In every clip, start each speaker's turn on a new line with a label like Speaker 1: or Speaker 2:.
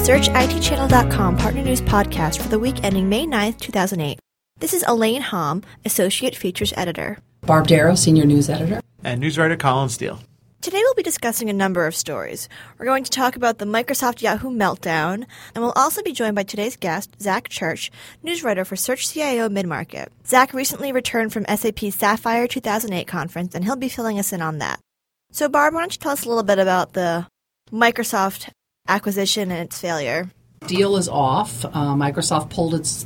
Speaker 1: SearchITChannel.com Partner News Podcast for the week ending May 9th, 2008. This is Elaine Hom, Associate Features Editor.
Speaker 2: Barb Darrow, Senior News Editor.
Speaker 3: And news writer Colin Steele.
Speaker 1: Today we'll be discussing a number of stories. We're going to talk about the Microsoft Yahoo meltdown, and we'll also be joined by today's guest, Zach Church, news writer for Search CIO Midmarket. Zach recently returned from SAP's Sapphire 2008 conference, and he'll be filling us in on that. So Barb, why don't you tell us a little bit about the Microsoft acquisition and its failure?
Speaker 2: Deal is off. Microsoft pulled its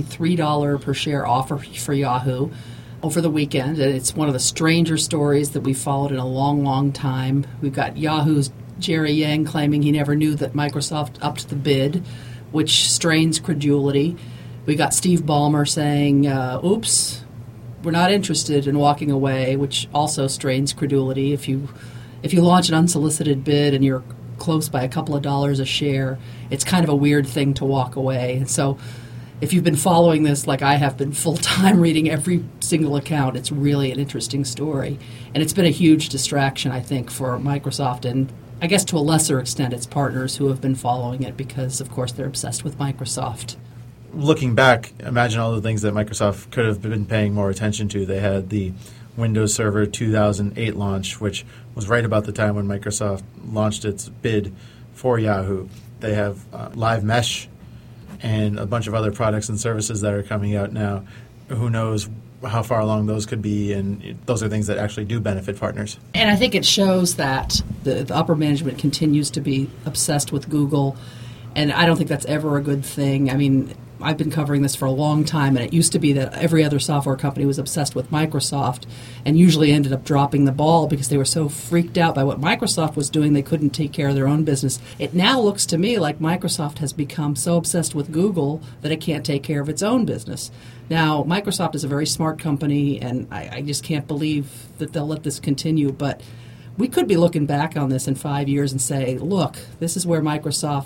Speaker 2: $33 per share offer for Yahoo over the weekend. It's one of the stranger stories that we've followed in a long, long time. We've got Yahoo's Jerry Yang claiming he never knew that Microsoft upped the bid, which strains credulity. We got Steve Ballmer saying, oops, we're not interested in walking away, which also strains credulity. If you launch an unsolicited bid and you're close by a couple of dollars a share, it's kind of a weird thing to walk away. So if you've been following this like I have been full-time, reading every single account, it's really an interesting story. And it's been a huge distraction, I think, for Microsoft and I guess to a lesser extent its partners who have been following it because, of course, they're obsessed with Microsoft.
Speaker 3: Looking back, imagine all the things that Microsoft could have been paying more attention to. They had the Windows Server 2008 launch, which was right about the time when Microsoft launched its bid for Yahoo. They have Live Mesh and a bunch of other products and services that are coming out now. Who knows how far along those could be, and those are things that actually do benefit partners.
Speaker 2: And I think it shows that the upper management continues to be obsessed with Google, and I don't think that's ever a good thing. I mean, I've been covering this for a long time, and it used to be that every other software company was obsessed with Microsoft and usually ended up dropping the ball because they were so freaked out by what Microsoft was doing they couldn't take care of their own business. It now looks to me like Microsoft has become so obsessed with Google that it can't take care of its own business. Now, Microsoft is a very smart company, and I just can't believe that they'll let this continue, but we could be looking back on this in 5 years and say, look, this is where Microsoft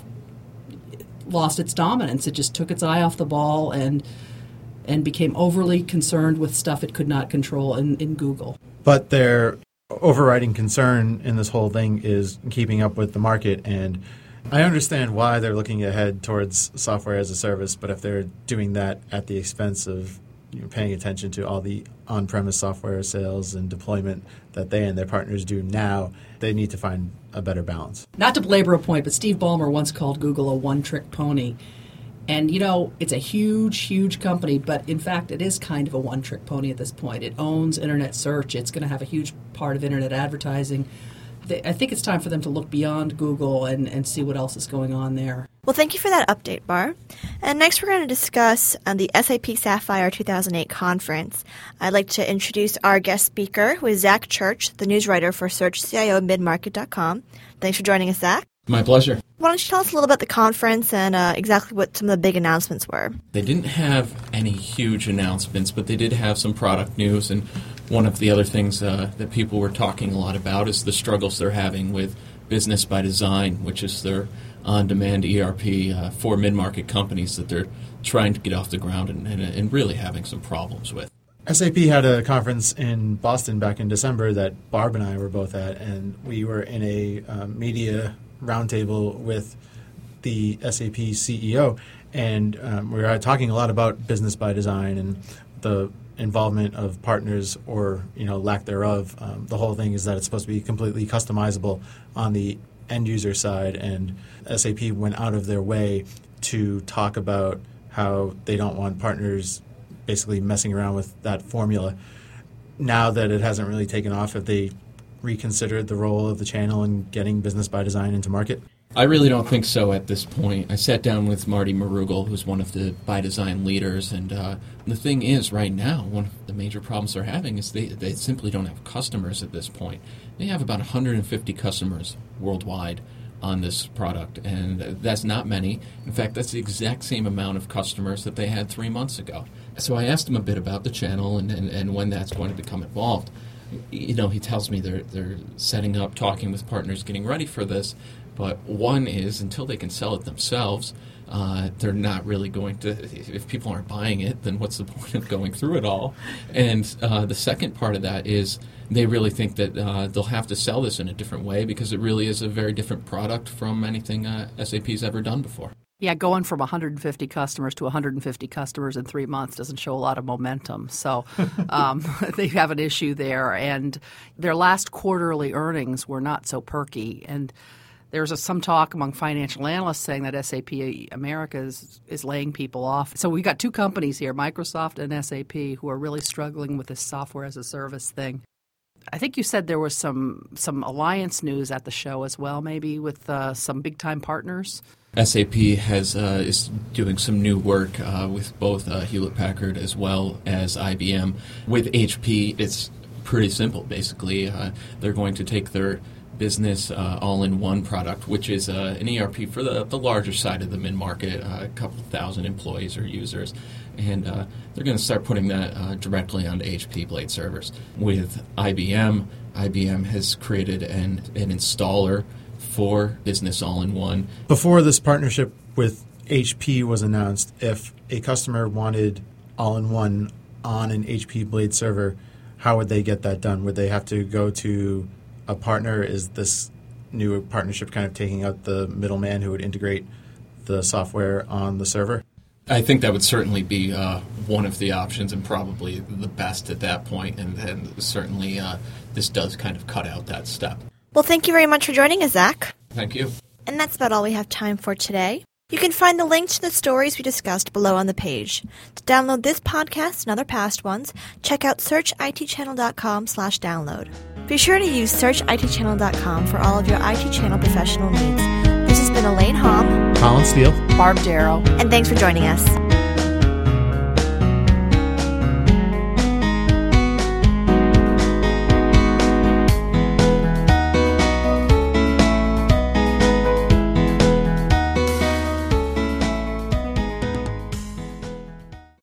Speaker 2: lost its dominance. It just took its eye off the ball and became overly concerned with stuff it could not control in Google.
Speaker 3: But their overriding concern in this whole thing is keeping up with the market, and I understand why they're looking ahead towards software as a service, but if they're doing that at the expense of paying attention to all the on-premise software sales and deployment that they and their partners do now, they need to find a better balance.
Speaker 2: Not to belabor a point, but Steve Ballmer once called Google a one-trick pony. And, it's a huge, huge company, but in fact it is kind of a one-trick pony at this point. It owns internet search. It's going to have a huge part of internet advertising. I think it's time for them to look beyond Google and see what else is going on there.
Speaker 1: Well, thank you for that update, Barb. And next we're going to discuss the SAP Sapphire 2008 conference. I'd like to introduce our guest speaker, who is Zach Church, the news writer for SearchCIOMidmarket.com. Thanks for joining us, Zach.
Speaker 4: My pleasure.
Speaker 1: Why don't you tell us a little about the conference and exactly what some of the big announcements were?
Speaker 4: They didn't have any huge announcements, but they did have some product news, and one of the other things that people were talking a lot about is the struggles they're having with Business by Design, which is their on-demand ERP for mid-market companies that they're trying to get off the ground and really having some problems with.
Speaker 3: SAP had a conference in Boston back in December that Barb and I were both at, and we were in a media roundtable with the SAP CEO, and we were talking a lot about Business by Design and the involvement of partners or lack thereof. The whole thing is that it's supposed to be completely customizable on the end user side, and SAP went out of their way to talk about how they don't want partners basically messing around with that formula. Now that it hasn't really taken off, have they reconsidered the role of the channel in getting Business by Design into market?
Speaker 4: I really don't think so at this point. I sat down with Marty Marugel, who's one of the by design leaders, and the thing is, right now, one of the major problems they're having is they simply don't have customers at this point. They have about 150 customers worldwide on this product, and that's not many. In fact, that's the exact same amount of customers that they had 3 months ago. So I asked him a bit about the channel and when that's going to become involved. He tells me they're setting up, talking with partners, getting ready for this, But one is, until they can sell it themselves, they're not really going to, if people aren't buying it, then what's the point of going through it all? And the second part of that is they really think that they'll have to sell this in a different way because it really is a very different product from anything SAP's ever done before.
Speaker 2: Yeah, going from 150 customers to 150 customers in 3 months doesn't show a lot of momentum. So they have an issue there. And their last quarterly earnings were not so perky. And there's some talk among financial analysts saying that SAP America is laying people off. So we got two companies here, Microsoft and SAP, who are really struggling with this software as a service thing. I think you said there was some alliance news at the show as well, maybe with some big-time partners.
Speaker 4: SAP is doing some new work with both Hewlett-Packard as well as IBM. With HP, it's pretty simple, basically. They're going to take their business all-in-one product, which is an ERP for the larger side of the mid-market, a couple thousand employees or users, and they're going to start putting that directly onto HP Blade servers. With IBM, IBM has created an installer for business all-in-one.
Speaker 3: Before this partnership with HP was announced, if a customer wanted all-in-one on an HP Blade server, how would they get that done? Would they have to go to a partner? Is this new partnership kind of taking out the middleman who would integrate the software on the server?
Speaker 4: I think that would certainly be one of the options and probably the best at that point, and certainly this does kind of cut out that step.
Speaker 1: Well, thank you very much for joining us, Zach.
Speaker 4: Thank you.
Speaker 1: And that's about all we have time for today. You can find the links to the stories we discussed below on the page. To download this podcast and other past ones, check out searchitchannel.com/download. Be sure to use searchitchannel.com for all of your IT channel professional needs. This has been Elaine Hom,
Speaker 3: Colin Steele,
Speaker 2: Barb Darrow,
Speaker 1: and thanks for joining us.